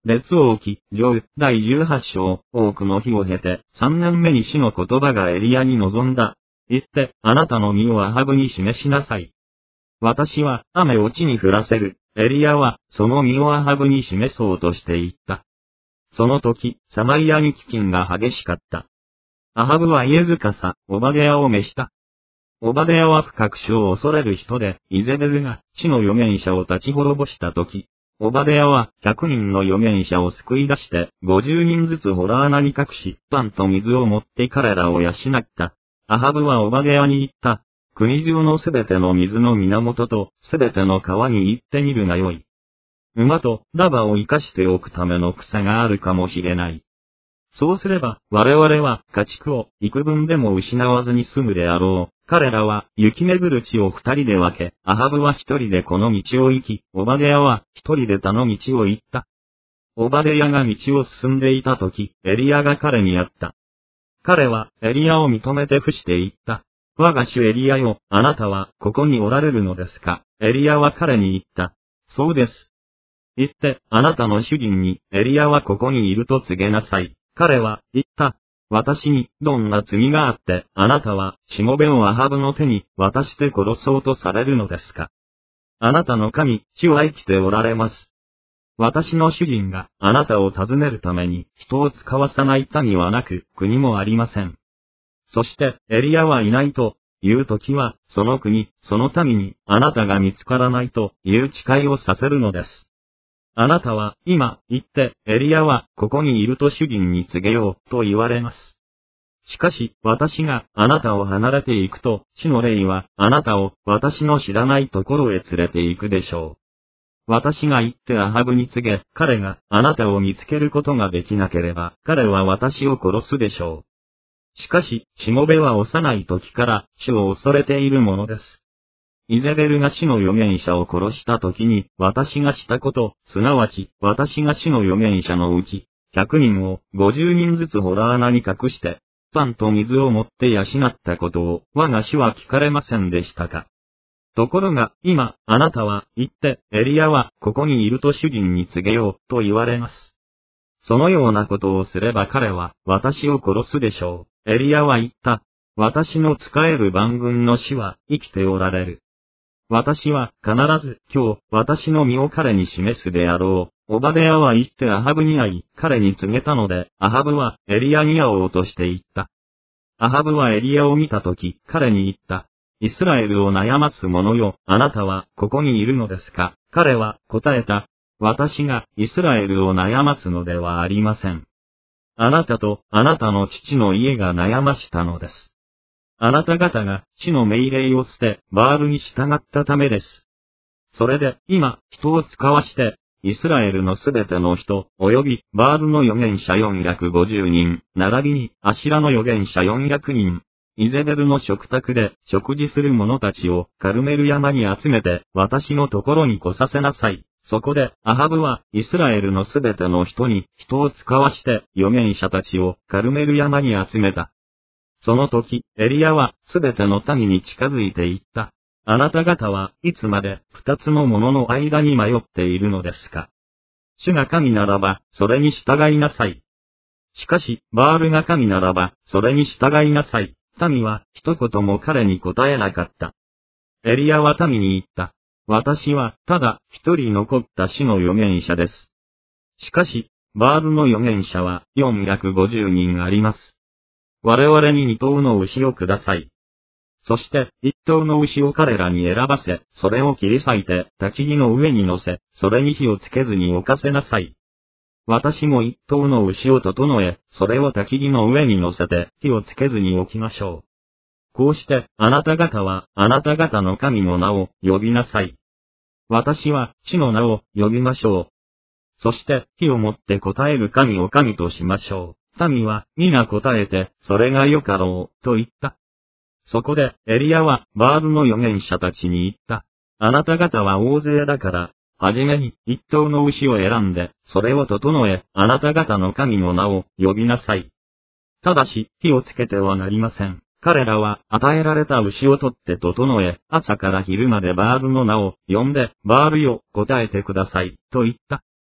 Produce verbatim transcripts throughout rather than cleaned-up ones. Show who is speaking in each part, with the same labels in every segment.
Speaker 1: 列王記上だいじゅうはち章、多くの日を経て、三年目に主の言葉がエリアに臨んだ。言って、あなたの身をアハブに示しなさい。私は雨を地に降らせる。エリアは、その身をアハブに示そうとして言った。その時、サマリアに飢饉が激しかった。アハブはイエズカサ、オバデヤを召した。オバデヤは深く主を恐れる人で、イゼベルが地の預言者を立ち滅ぼした時、オバデヤは百人の預言者を救い出して、五十人ずつ洞穴に隠し、パンと水を持って彼らを養った。アハブはオバデヤに言った。国中のすべての水の源とすべての川に行ってみるがよい。馬とラバを生かしておくための草があるかもしれない。そうすれば我々は家畜を幾分でも失わずに済むであろう。彼らは行き巡る地を二人で分け、アハブは一人でこの道を行き、オバデヤは一人で他の道を行った。オバデヤが道を進んでいたとき、エリアが彼に会った。彼はエリアを認めて伏して言った。我が主エリアよ、あなたはここにおられるのですか。エリアは彼に言った。そうです。言って、あなたの主人にエリアはここにいると告げなさい。彼は言った。私にどんな罪があって、あなたはしもべをアハブの手に渡して殺そうとされるのですか。あなたの神、主は生きておられます。私の主人があなたを訪ねるために人を使わさない民はなく、国もありません。そして、エリアはいないというときは、その国、その民にあなたが見つからないという誓いをさせるのです。あなたは、今、言って、エリアは、ここにいると主人に告げよう、と言われます。しかし、私が、あなたを離れていくと、主の霊は、あなたを、私の知らないところへ連れて行くでしょう。私が言ってアハブに告げ、彼が、あなたを見つけることができなければ、彼は私を殺すでしょう。しかし、しもべは幼い時から、主を恐れているものです。イゼベルが主の預言者を殺した時に、私がしたこと、すなわち、私が主の預言者のうち、百人を五十人ずつ洞穴に隠して、パンと水を持って養ったことを、我が主は聞かれませんでしたか。ところが、今、あなたは、言って、エリアは、ここにいると主人に告げよう、と言われます。そのようなことをすれば彼は、私を殺すでしょう。エリアは言った。私の仕える万軍の主は、生きておられる。私は必ず今日私の身を彼に示すであろう。オバデヤは言ってアハブに会い、彼に告げたので、アハブはエリアに会おうとして言った。アハブはエリアを見たとき、彼に言った。イスラエルを悩ます者よ、あなたはここにいるのですか。彼は答えた。私がイスラエルを悩ますのではありません。あなたとあなたの父の家が悩ましたのです。あなた方が主の命令を捨て、バールに従ったためです。それで、今、人を使わして、イスラエルのすべての人、及び、バールの預言者よんひゃくごじゅうにん、並びに、アシラの預言者よんひゃくにん、イゼベルの食卓で食事する者たちをカルメル山に集めて、私のところに来させなさい。そこで、アハブは、イスラエルのすべての人に、人を使わして、預言者たちをカルメル山に集めた。その時、エリアはすべての民に近づいて言った。あなた方はいつまで二つのものの間に迷っているのですか。主が神ならば、それに従いなさい。しかし、バールが神ならば、それに従いなさい。民は一言も彼に答えなかった。エリアは民に言った。私はただ一人残った主の預言者です。しかし、バールの預言者はよんひゃくごじゅうにんあります。我々に二頭の牛をください。そして一頭の牛を彼らに選ばせ、それを切り裂いて焚き木の上に乗せ、それに火をつけずに置かせなさい。私も一頭の牛を整え、それを焚き木の上に乗せて火をつけずに置きましょう。こうしてあなた方はあなた方の神の名を呼びなさい。私は主の名を呼びましょう。そして火をもって答える神を神としましょう。民は皆答えて、それがよかろう、と言った。そこで、エリアは、バールの預言者たちに言った。あなた方は大勢だから、はじめに一頭の牛を選んで、それを整え、あなた方の神の名を呼びなさい。ただし、火をつけてはなりません。彼らは、与えられた牛を取って整え、朝から昼までバールの名を呼んで、バールよ、答えてください、と言った。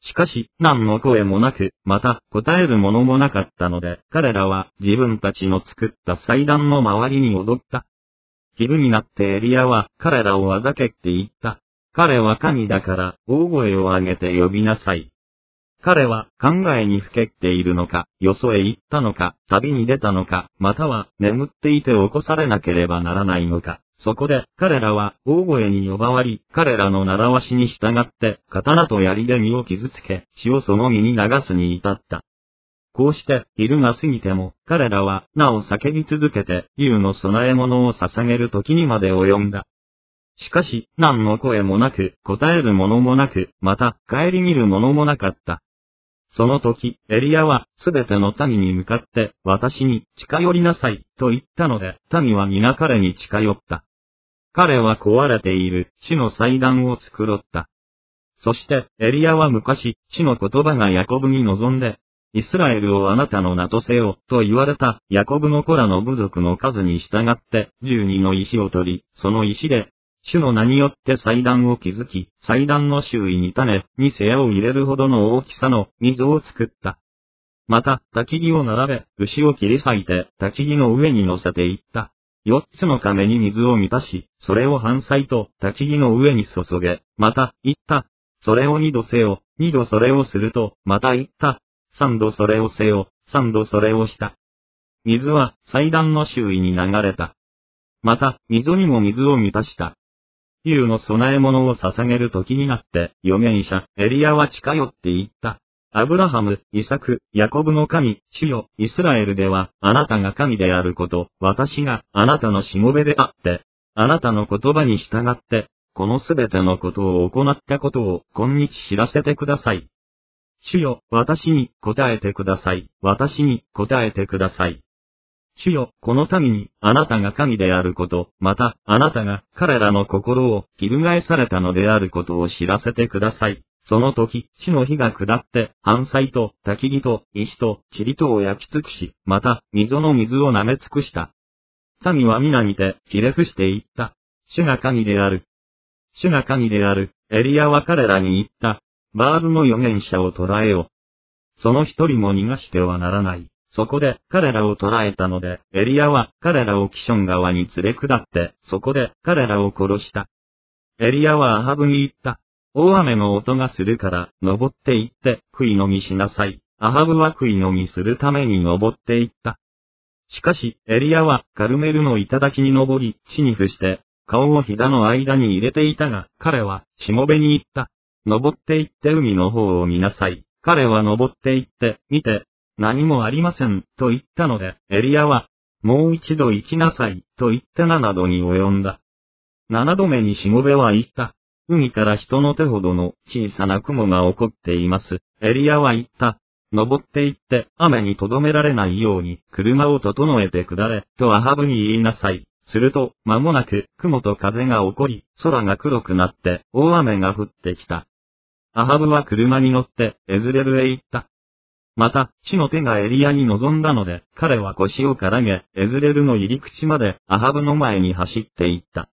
Speaker 1: しかし、何の声もなく、また答えるものもなかったので、彼らは自分たちの作った祭壇の周りに踊った。昼になってエリアは彼らをあざけって言った。彼は神だから大声を上げて呼びなさい。彼は考えにふけっているのか、よそへ行ったのか、旅に出たのか、または眠っていて起こされなければならないのか。そこで彼らは大声に呼ばわり、彼らの習わしに従って刀と槍で身を傷つけ、血をその身に流すに至った。こうして昼が過ぎても彼らはなお叫び続けて竜の供え物を捧げる時にまで及んだ。しかし何の声もなく答えるものもなく、また顧みるものもなかった。その時、エリアはすべての民に向かって私に近寄りなさいと言ったので、民は皆彼に近寄った。彼は壊れている主の祭壇を作ろった。そしてエリアは昔、主の言葉がヤコブに臨んで、イスラエルをあなたの名とせよと言われたヤコブの子らの部族の数に従って十二の石を取り、その石で、主の名によって祭壇を築き、祭壇の周囲に種に世話を入れるほどの大きさの溝を作った。また、焚き木を並べ、牛を切り裂いて焚き木の上に乗せていった。四つの亀に水を満たし、それを半祭と焚き木の上に注げ、また、言った。それを二度せよ、二度それをすると、また言った。三度それをせよ、三度それをした。水は祭壇の周囲に流れた。また、溝にも水を満たした。竜の供え物を捧げる時になって、預言者、エリアは近寄って言った。アブラハム、イサク、ヤコブの神、主よ、イスラエルでは、あなたが神であること、私があなたのしもべであって、あなたの言葉に従って、このすべてのことを行ったことを今日知らせてください。主よ、私に答えてください。私に答えてください。主よ、この民に、あなたが神であること、また、あなたが彼らの心を翻されたのであることを知らせてください。その時、地の火が下って、半祭と、焚き木と、石と、塵とを焼き尽くし、また、溝の水を舐め尽くした。民は皆見て、ひれ伏して言った。主が神である。主が神である。エリアは彼らに言った。バールの預言者を捕らえよ。その一人も逃がしてはならない。そこで彼らを捕らえたので、エリアは彼らをキション川に連れ下って、そこで彼らを殺した。エリアはアハブに言った。大雨の音がするから、登って行って、悔い飲みしなさい。アハブは悔い飲みするために登って行った。しかし、エリアはカルメルの頂に登り、地に伏して、顔を膝の間に入れていたが、彼は、しもべに言った。登って行って海の方を見なさい。彼は登って行って、見て、何もありません、と言ったので、エリアは、もう一度行きなさい、と言って七度に及んだ。七度目にしもべは言った。海から人の手ほどの小さな雲が起こっています。エリアは言った。登って行って、雨にとどめられないように、車を整えて下れ、とアハブに言いなさい。すると、間もなく、雲と風が起こり、空が黒くなって、大雨が降ってきた。アハブは車に乗って、エズレルへ行った。また、主の手がエリアに臨んだので、彼は腰をからげ、エズレルの入り口まで、アハブの前に走って行った。